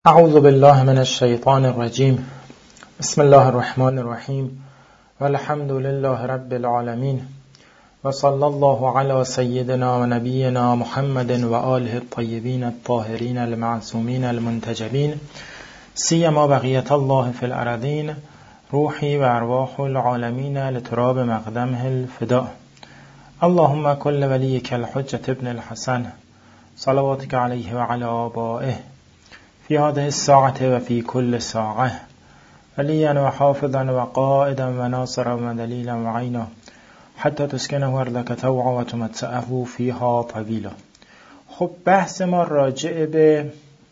اعوذ بالله من الشیطان الرجیم. بسم الله الرحمن الرحیم والحمد لله رب العالمین و صلی الله علی سیدنا و نبینا محمد و آله الطیبین الطاهرین المعصومین المنتجبین سیما بقیة الله فی الارضین روحی و ارواح العالمین لتراب مقدمه الفداء. اللهم كل وليك الحجة ابن الحسن صلواتك عليه وعلى آبائه في هذه الساعة وفي كل ساعة وليا وحافظا وقائدا وناصرا ودليلا وعينا حتى تسكنه أرضك طوعا وتمتعه فيها طويلا. خب بحث ما راجع به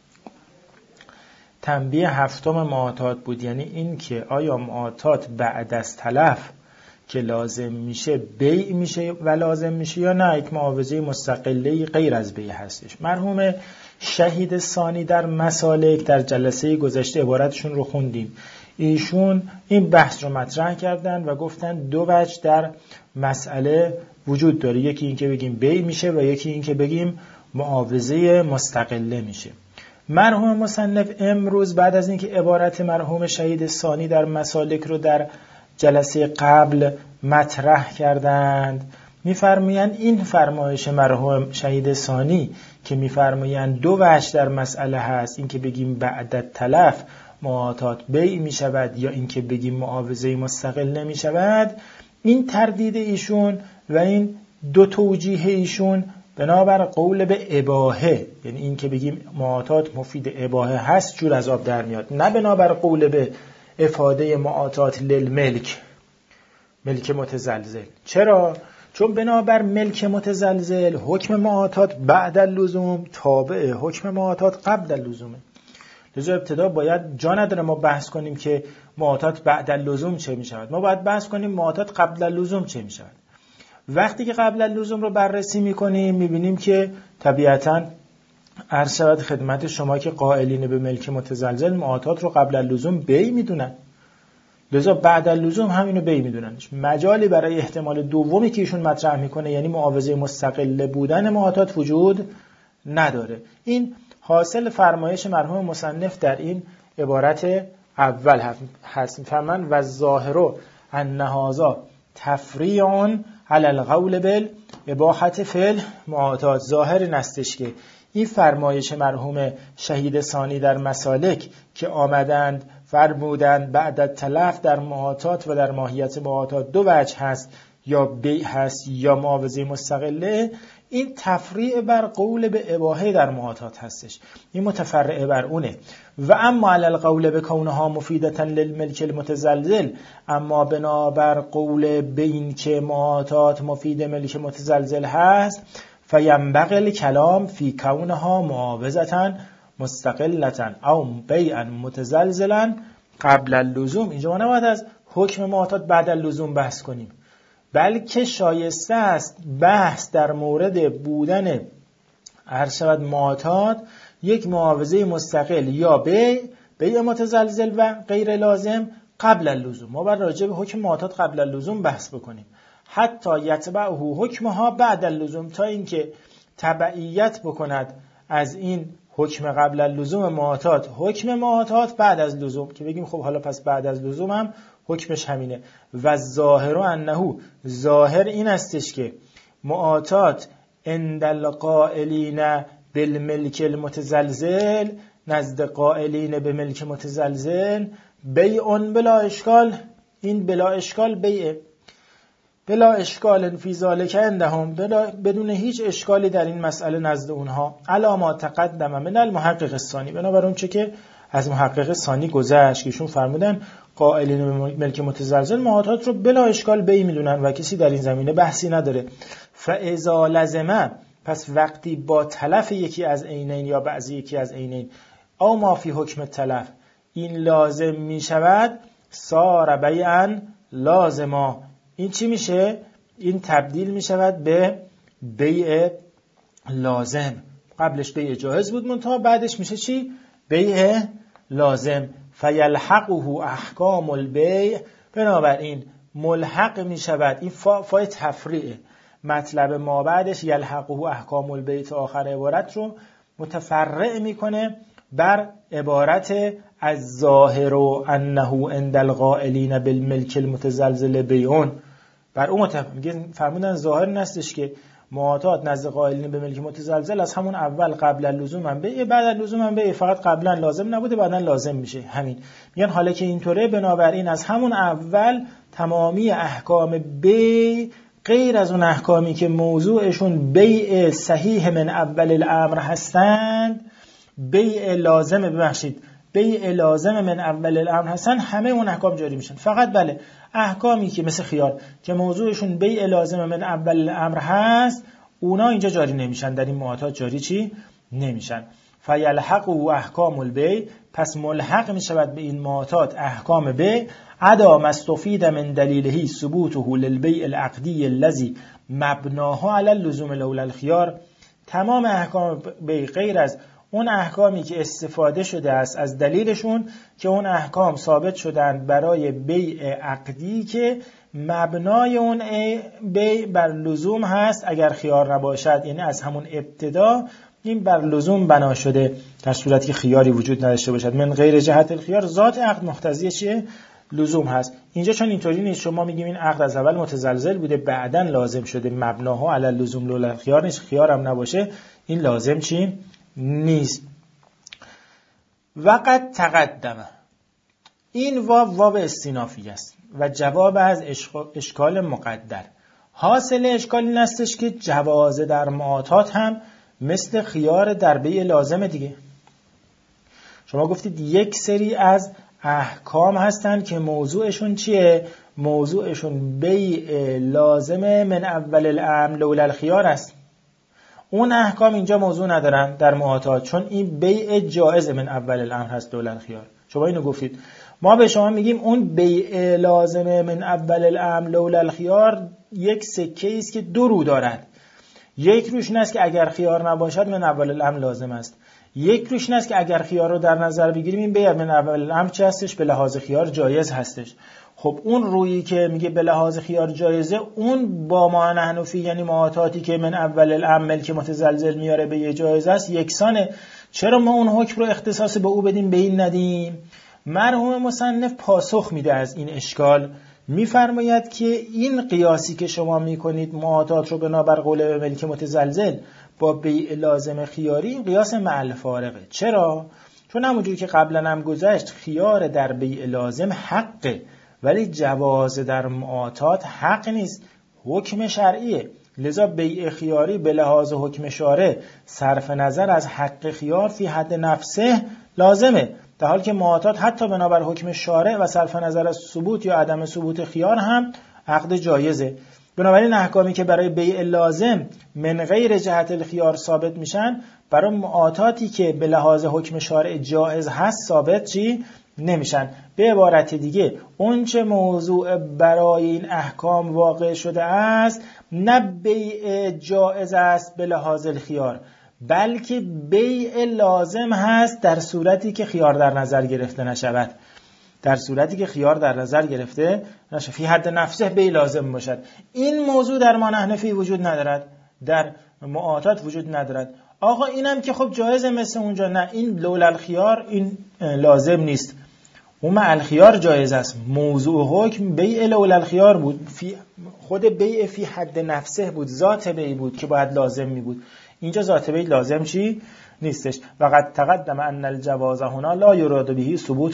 تنبیه هفتم معاطات بود، یعنی این که آیا معاطات بعد از تلف که لازم میشه بیع میشه و لازم میشه یا نه یک معاوضه مستقله غیر از بیع هستش. مرحوم شهید ثانی در مسالک در جلسه گذشته عبارتشون رو خوندیم. ایشون این بحث رو مطرح کردن و گفتن دو وجه در مسئله وجود داره، یکی این که بگیم بیع میشه و یکی این که بگیم معاوضه مستقله میشه. مرحوم مصنف امروز بعد از اینکه عبارت مرحوم شهید ثانی در مسالک رو در جلسه قبل مطرح کردند، میفرمایند این فرمایش مرحوم شهید ثانی که میفرمایند دو وجه در مسئله هست، این که بگیم بعد تلف معاطات بیع می شود یا این که بگیم معاوضه مستقل نمی شود، این تردید ایشون و این دو توجیه ایشون بنابر قول به اباحه، یعنی این که بگیم معاطات مفید اباحه هست جور از آب در میاد، نه بنابر قول به افاده معاطات للملک، ملک متزلزل. چرا؟ چون بنابر ملک متزلزل حکم معاطات بعد اللزوم تابع حکم معاطات قبل اللزومه. لذا ابتدا باید جا نداره ما بحث کنیم که معاطات بعد اللزوم چه می شود، ما باید بحث کنیم معاطات قبل اللزوم چه می شود. وقتی که قبل اللزوم رو بررسی می کنیم می بینیم که طبیعتاً عرض شود خدمت شما که قائلین به ملک متزلزل معاطات رو قبل اللزوم بیع می دونن، لذا بعد اللزوم همینو بیع میدوننش. مجالی برای احتمال دومی که ایشون مطرح میکنه یعنی معاوضه مستقله بودن معاطات وجود نداره. این حاصل فرمایش مرحوم مصنف در این عبارت اول هست. فرمان و ظاهر ان هذا تفریع علی القول بالاباحه فی المعاطات. ظاهر نستش که این فرمایش مرحوم شهید ثانی در مسالک که آمدند فرمودند بعد تلف در معاطات و در ماهیت معاطات دو وجه هست، یا بیع هست یا معاوضه مستقله، این تفریع بر قول به اباحه در معاطات هستش، این متفرع بر اونه. و اما علی القول بکونها مفیدة للملک المتزلزل، اما بنابر قول به این که معاطات مفید ملک متزلزل هست، فینبغی الکلام فی کونها معاوضة مستقلة او بیعا متزلزلا قبل اللزوم. اینجا ما نباید از حکم معاطات بعد اللزوم بحث کنیم، بلکه شایسته است بحث در مورد بودن عرض شود معاطات یک معاوضه مستقل یا بیع متزلزل و غیر لازم قبل اللزوم. ما باید راجع به حکم معاطات قبل اللزوم بحث بکنیم، حتی یتبعه حکمها بعد اللزوم، تا اینکه تبعیت بکند از این حکم قبل اللزوم معاطات حکم معاطات بعد از لزوم، که بگیم خب حالا پس بعد از لزوم هم حکمش همینه. و ظاهر انه، ظاهر این استش که معاطات عند القائلین بالملک المتزلزل، نزد قائلین به ملک متزلزل، بیع بلا اشکال، این بلا اشکال بیع بلا اشکال فی ذلک عندهم، بدون هیچ اشکالی در این مسئله نزد اونها، علی ما تقدم من المحقق الثانی، بنابر اون چه که از محقق ثانی گذشت که ایشون فرمودن قائلین ملک متزلزل معاطات رو بلا اشکال بیع میدونن و کسی در این زمینه بحثی نداره. فاذا لزمه، پس وقتی با تلف یکی از عینین یا بعضی یکی از عینین او ما فی حکم تلف این لازم میشود، صار بیعا لازما، این چی میشه؟ این تبدیل میشود به بیع لازم. قبلش بیع جایز بود منتها بعدش میشه چی؟ بیع لازم. فیلحقه احکام البیع، بنابراین ملحق میشود، این فای تفریع مطلب ما بعدش یلحقه احکام البیع تا آخر عبارت رو متفرع میکنه بر عبارت از ظاهر و انه عند القائلین بالملک المتزلزل بیعون، بر اون میگه فرمودن ظاهر نستش که معاطات نزد قائلین به ملک متزلزل از همون اول قبل اللزوم هم بیع، بعد اللزوم هم بیع، فقط قبلا لازم نبوده بعدا لازم میشه. همین میگن حالا که اینطوره، بنابراین از همون اول تمامی احکام بیع غیر از اون احکامی که موضوعشون بیع صحیح من اول الامر هستند، بیع لازم بیع لازم من اول الامر هستن، همه اون احکام جاری میشن. فقط بله احکامی که مثل خیار که موضوعشون بیع لازم من اول الامر هست، اونا اینجا جاری نمیشن، در این معاطات جاری نمیشن. فیلحق و احکام البیع، پس ملحق میشود به این معاطات احکام بیع. عدا مستفید من دلیله ثبوته للبیع العقدی الذی مبناه علی اللزوم لولا الخيار، تمام احکام بیع غیر از اون احکامی که استفاده شده است از دلیلشون که اون احکام ثابت شدند برای بیع عقدی که مبنای اون بیع بر لزوم هست اگر خیار نباشد، یعنی از همون ابتدا این بر لزوم بنا شده در صورتی که خیاری وجود نداشته باشد. من غیر جهت الخیار، ذات عقد مقتضی چیه؟ لزوم هست. اینجا چون اینطوری نیست، شما میگیم این عقد از اول متزلزل بوده بعدن لازم شده، مبناها علی اللزوم لولا الخیار نیست، خیار هم نباشه، این لازم چی؟ نیست. وقد تقدمه، این واو استینافی است و جواب از اشکال مقدر. حاصل اشکال این استش که جواز در معاطات هم مثل خیار در بیع لازم دیگه. شما گفتید یک سری از احکام هستن که موضوعشون چیه؟ موضوعشون بیع لازم من اول الامر لولا الخیار است. اون احکام اینجا موضوع ندارن در معاطات، چون این بیع جائز من اول الامر هست لولا الخیار. شما اینو گفتید، ما به شما میگیم اون بیع لازم من اول الامر لولا الخیار یک سکه است که دو رو دارد. یک روش این است که اگر خیار نباشد من اول الامر لازم است، یک روش این است که اگر خیار رو در نظر بگیریم این بیع من اول الامر چه هستش؟ به لحاظ خیار جایز هستش. خب اون رویی که میگه به لحاظ خیار جایزه، اون با ما حنفی یعنی معاطاتی که من اول الامر ملک متزلزل میاره به یه جایز است یکسانه. چرا ما اون حکم رو اختصاص به او بدیم به این ندیم؟ مرحوم مصنف پاسخ میده از این اشکال، میفرماید که این قیاسی که شما میکنید معاطات رو بنابر قول ملک متزلزل با بیع لازم خیاری، این قیاس مع الفارقه. چرا؟ چون همونجوری که قبلا هم گذشت، خیار در بیع لازم حقه ولی جواز در معاطات حق نیست، حکم شرعیه. لذا بیع خیاری به لحاظ حکم شارع صرف نظر از حق خیار فی حد نفسه لازمه، در حالی که معاطات حتی بنابر حکم شارع و صرف نظر از ثبوت یا عدم ثبوت خیار هم عقد جایزه. بنابراین احکامی که برای بیع لازم من غیر جهت الخیار ثابت میشن، برای معاطاتی که به لحاظ حکم شارع جایز هست ثابت چی؟ نمیشن. به عبارت دیگه اون چه موضوع برای این احکام واقع شده است نه بیع جایز است به لحاظ الخیار، بلکه بیع لازم هست در صورتی که خیار در نظر گرفته نشود. در صورتی که خیار در نظر گرفته نشود، فی حد نفسه بیع لازم باشد. این موضوع در ما حنفی وجود ندارد، در معاطات وجود ندارد. آقا اینم که خب جایزه مثل اونجا، نه این لولا الخیار این لازم نیست، اون مع الخیار جایز است. موضوع حکم بیع لولا الخیار بود، خود بیع فی حد نفسه بود، ذات بیع بود که باید لازم می بود. اینجا ذات بیع لازم چی؟ نیستش. وقد تقدم ان الجواز هنا لا یراد به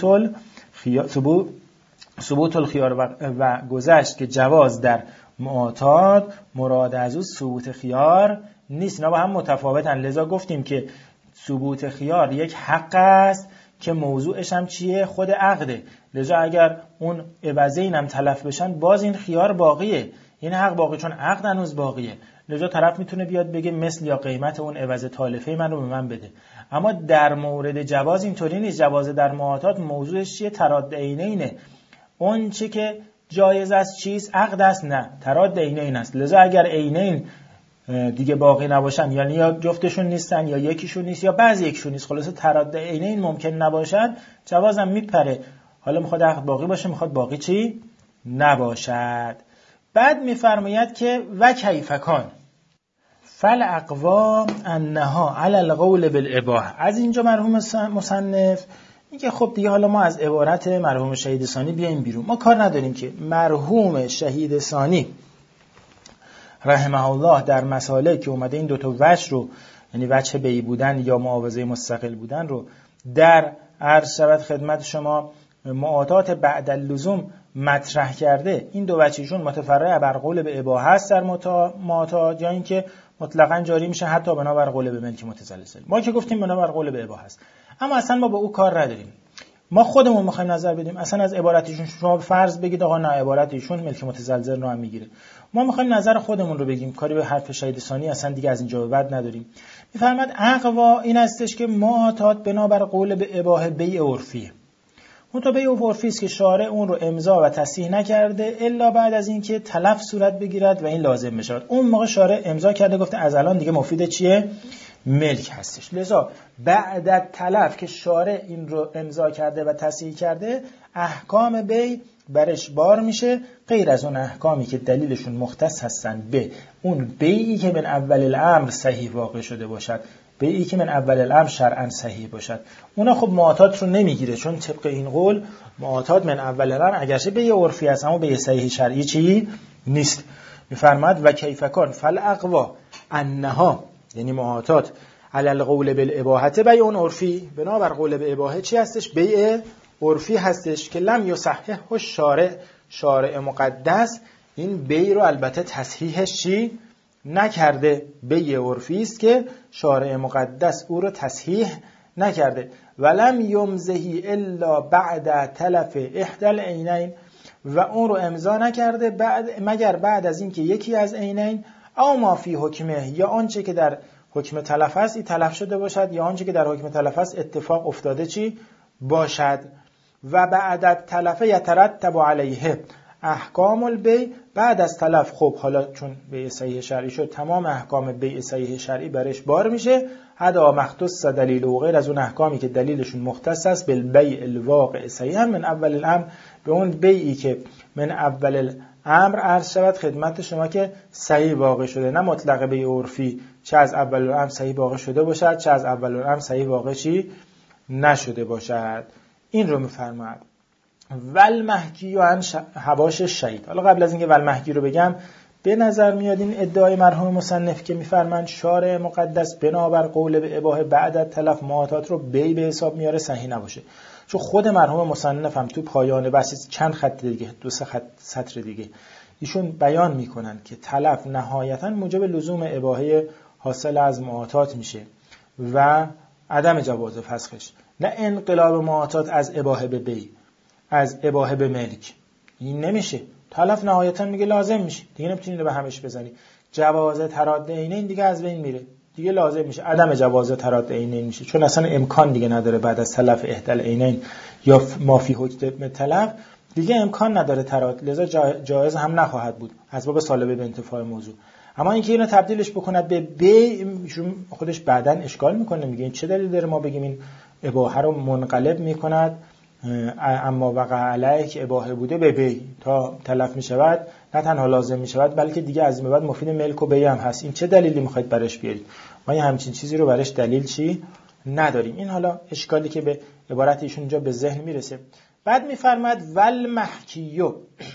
ثبوت الخیار و گذشت که جواز در معاطات مراد از او ثبوت خیار نیست. اینا با هم متفاوتن. لذا گفتیم که ثبوت خیار یک حق است که موضوعش هم چیه؟ خود عقده. لذا اگر اون عوضین هم تلف بشن باز این خیار باقیه، این حق باقی، چون عقد هنوز باقیه. لذا طرف میتونه بیاد بگه مثل یا قیمت اون عوض تالفه من رو به من بده. اما در مورد جواز اینطوری نیست. جواز در معاطات موضوعش چیه؟ تراد عینینه. اون چی که جایز است چیست؟ عقد است؟ نه، تراد عینین است. لذا اگر عینین دیگه باقی نباشن، یعنی یا جفتشون نیستن یا یکیشون نیست یا بعضی یکیشون نیست، خلاصه تراد عینین ممکن نباشد، جوازم میپره. حالا میخواد عقد باقی باشه، میخواد باقی چی نباشد. بعد میفرماید که و کیفکان، فالاقوا انها علی القول بالاباحه. از اینجا مرحوم مصنف میگه خب دیگه حالا ما از عبارت مرحوم شهید ثانی بیایم بیرون. ما کار نداریم که مرحوم شهید ثانی رحمه الله در مسائلی که اومده این دوتا وجه رو، یعنی وجه بیع بودن یا معاوضه مستقل بودن رو در عرض شود خدمت شما معاطات بعد اللزوم مطرح کرده، این دو وجهشون متفرع بر قول به اباحه است در معاطات، یا اینکه مطلقاً جاری میشه حتی بنابر قول به ملک متزلزل. ما که گفتیم بنابر قول به اباحه است، اما اصلا ما با او کار نداریم. ما خودمون میخوایم نظر بدیم. اصلا از عبارتشون شما فرض بگید آقا نه عبارتشون ملک متزلزل رو هم میگیره، ما میخوایم نظر خودمون رو بگیم، کاری به حرف شهید ثانی اصلا دیگه از اینجا به بعد نداریم. میفرماد اقوا این استش که معاطات بنابر قول به اباحه بیع عرفی، اون تو بیع عرفی است که شارع اون رو امضا و تصحیح نکرده الا بعد از اینکه تلف صورت بگیرد و این لازم بشه. اون موقع شارع امضا کرده گفته از الان دیگه مفید چیه؟ ملک هستش. لذا بعد تلف که شارع این رو امضا کرده و تصحیح کرده احکام بیع برش بار میشه، غیر از اون احکامی که دلیلشون مختص هستن به اون بیعی که من اول الامر صحیح واقع شده باشد، بیعی که من اول الامر شرعاً صحیح باشد. اونا خب معاطات رو نمیگیره، چون طبق این قول معاطات من اول الامر اگرچه بیع عرفی است اما بیع صحیح شرعی چی نیست. میفرماد و کیف کان فالاقوا انها، یعنی معاطات علی القول بالاباحه بیع عرفی، بنابر قول به اباحه چی هستش؟ بیع عرفی هستش که لم یصححه شارع مقدس این بیع رو البته تصحیحش چی نکرده، بیع عرفی است که شارع مقدس او رو تصحیح نکرده. ولم یمزهی الا بعد تلف احدى العینین، و اون رو امضا نکرده مگر بعد از اینکه یکی از عینین او ما فی حکمه، یا آنچه که در حکم تلف است تلف شده باشد، یا آنچه که در حکم تلف است اتفاق افتاده چی باشد. و بعد تلف یترتب علیه احکام البیع، بعد از تلف خب حالا چون بیع صحیح شرعی شد تمام احکام بیع صحیح شرعی برش بار میشه، حدا مختص دلیل و غیر از اون احکامی که دلیلشون مختص است بالبیع الواقع صحیحا من اول الامر، به اون بیعی که من اول الامر عرض شود خدمت شما که صحیح واقع شده، نه مطلق بیع عرفی چه از اول الامر صحیح واقع شده باشد چه از اول الامر صحیح واقع چی نشده باشد. این رو میفرماد والمحکی عن حواش شهید. حالا قبل از اینکه والمحکی رو بگم، به نظر میاد این ادعای مرحوم مصنف که میفرمند شارع مقدس بنابر قول به اباحه بعد از تلف معاطات رو بیع به حساب میاره صحیح نباشه، چون خود مرحوم مصنف هم تو پایان بحث چند خط دیگه، 2-3 سطر دیگه ایشون بیان میکنن که تلف نهایتا موجب لزوم اباحه حاصل از معاطات میشه و عدم جواز فسخش، نه انقلاب معاطات از اباحه به بیع از اباحه به ملک. این نمیشه، تلف نهایتا میگه لازم میشه، دیگه نمیتونی به همش بزنی. جواز تراد عینین دیگه از بین میره، دیگه لازم میشه، عدم جواز تراد عینین میشه، چون اصلا امکان دیگه نداره بعد از تلف احدى العینین یا ما فی حکم تلف دیگه امکان نداره تراد، لذا جایز هم نخواهد بود از باب سالبه به انتفاع موضوع. اما اینکه اینو تبدیلش بکند به بیع خودش بعداً اشکال میکنه، میگه این چه دلیل داره ما بگیم این اباحه رو منقلب میکند اما وقع علیه که اباحه بوده به بیع تا تلف می شود نه تنها لازم می شود بلکه دیگه از این بعد مفید ملک و بیع هم هست. این چه دلیلی میخواید برش بیارید؟ ما یه همچین چیزی رو برش دلیل چی نداریم. این حالا اشکالی که به عبارت ایشون اینجا به ذهن میرسه. بعد میفرماد والمحکیو،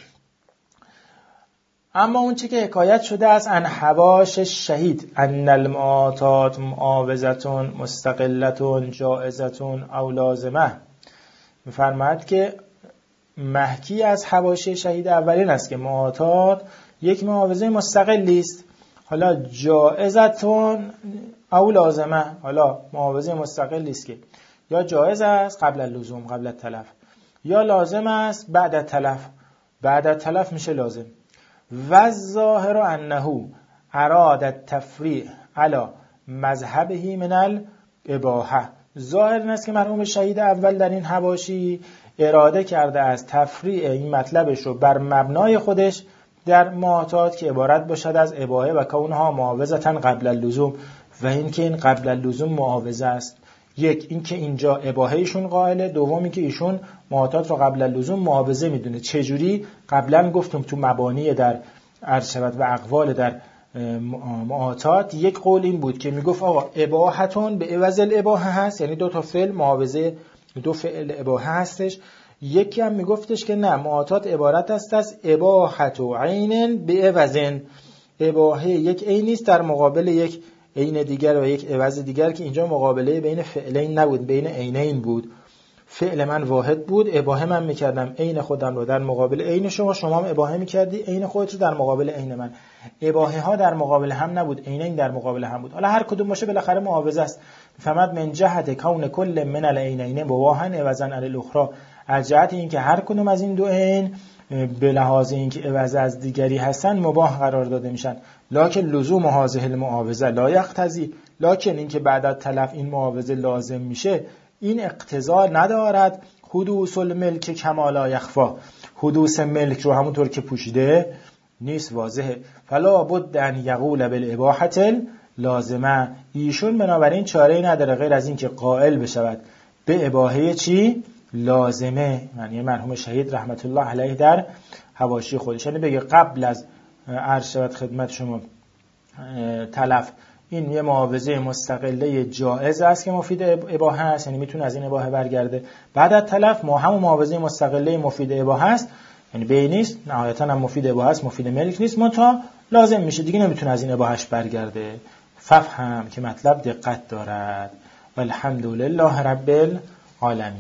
اما اون چی که حکایت شده از ان حواش شهید ان المعاطات معاوضتون مستقلتون جائزتون او لازمه، میفرماید که محکی از حواشی شهید اولین است که معاطات یک معاوضه مستقلی است، حالا جائزتون او لازمه، حالا معاوضه مستقلی است که یا جائز است قبل اللزوم قبل التلف یا لازم است بعد التلف، بعد التلف میشه لازم. و الظاهر انه اراد التفریع علی مذهبه من الاباحه، ظاهر این است که مرحوم شهید اول در این حواشی اراده کرده از تفریع این مطلبش رو بر مبنای خودش در معاطات که عبارت باشد از اباحه و کونها معاوضتن قبل اللزوم، و این که این قبل اللزوم معاوضه است. یک این که اینجا اباحه ایشون قائله، دومی که ایشون معاطات رو قبل اللزوم معاوضه میدونه. چجوری؟ قبلا گفتم تو مبانی در عرض شود و اقوال در معاطات یک قول این بود که میگفت آقا اباحتون به عوض الاباحه هست، یعنی دو تا فعل معاوضه دو فعل اباحه هستش. یکی هم میگفتش که نه، معاطات عبارت است از اباحت و عین به عوضن، اباحه یک عینی است در مقابل یک عین دیگر و یک عوض دیگر، که اینجا مقابله بین فعلین نبود، بین عینین بود. فعل من واحد بود، اباحه من میکردم عین خودم رو در مقابل عین شما، شما هم اباحه میکردی عین خودت رو در مقابل عین من. اباحه ها در مقابل هم نبود، عینین در مقابل هم بود. حالا هر کدوم باشه بالاخره معاوضه است. فهمت من جهت کون کل من العینین مباحا عوضا علی الاخرى، از جهت اینکه هر کدوم از این دو عین به لحاظ اینکه عوض از دیگری هستن مباح قرار داده میشن. لکن لزوم هذه المعاوضه لا یقتضی، لکن اینکه بعد از تلف این معاوضه لازم میشه این اقتضا ندارد حدوث الملک کما لا یخفا، حدوث ملک رو همونطور که پوشیده نیست واضحه. فلا بد ان یقول بالاباحه لازمه، ایشون بنابراین چاره‌ای نداره غیر از این که قائل بشود به اباحه چی؟ لازمه. یعنی مرحوم شهید رحمت الله علیه در حواشی خودش یعنی بگه قبل از عرض شود خدمت شما تلف این یه معاوضه مستقله جائز است که مفید اباحه است، یعنی میتونه از این اباحه برگرده. بعد از تلف ما همون معاوضه مستقله مفید اباحه است، یعنی بی نیست، نهایتا هم مفید اباحه است، مفید ملک نیست، متا لازم میشه دیگه، نمیتونه از این اباحهش برگرده. ففهم که مطلب دقت دارد. والحمد لله رب العالمین.